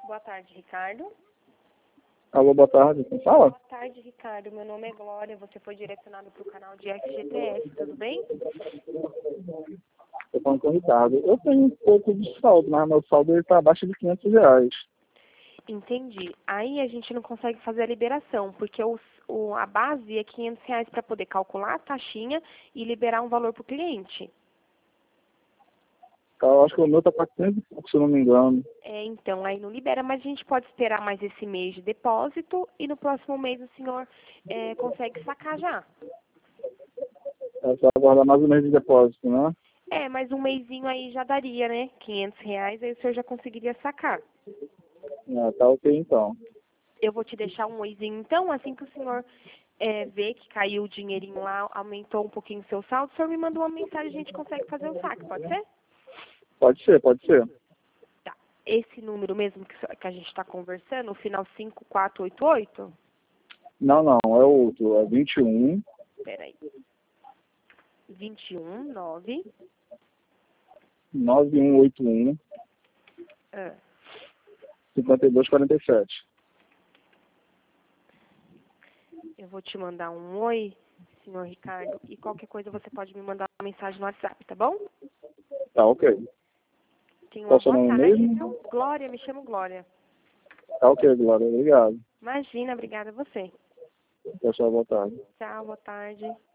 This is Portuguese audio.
Boa tarde, Ricardo. Alô, boa tarde. Quem fala? Boa tarde, Ricardo. Meu nome é Glória. Você foi direcionado para o canal de FGTS, tudo bem? Eu falando com o Ricardo. Eu tenho um pouco de saldo, mas meu saldo está abaixo de R$ 500. Entendi. Aí a gente não consegue fazer a liberação, porque a base é R$ 500 para poder calcular a taxinha e liberar um valor para o cliente. Eu acho que o meu está 400 e pouco, se eu não me engano. Então, aí não libera, mas a gente pode esperar mais esse mês de depósito e no próximo mês o senhor consegue sacar já. É só aguardar mais um mês de depósito, né? Mais um mesinho aí já daria, né? R$ 500, aí o senhor já conseguiria sacar. Tá ok então. Eu vou te deixar um oizinho, então, assim que o senhor ver que caiu o dinheirinho lá, aumentou um pouquinho o seu saldo, o senhor me manda uma mensagem, a gente consegue fazer o saque, pode ser? Pode ser, pode ser. Tá. Esse número mesmo que a gente está conversando, o final 5488? Não, é outro. É 21 Peraí. 21 9 9181 ah, 5247. Eu vou te mandar um oi, senhor Ricardo, e qualquer coisa você pode me mandar uma mensagem no WhatsApp, tá bom? Tá ok. Tenha uma Qual o seu boa nome tarde, mesmo? viu? Glória, me chamo Glória. Tá ok, Glória. Obrigado. Imagina, obrigada a você. Pessoal, boa tarde. Tchau, boa tarde.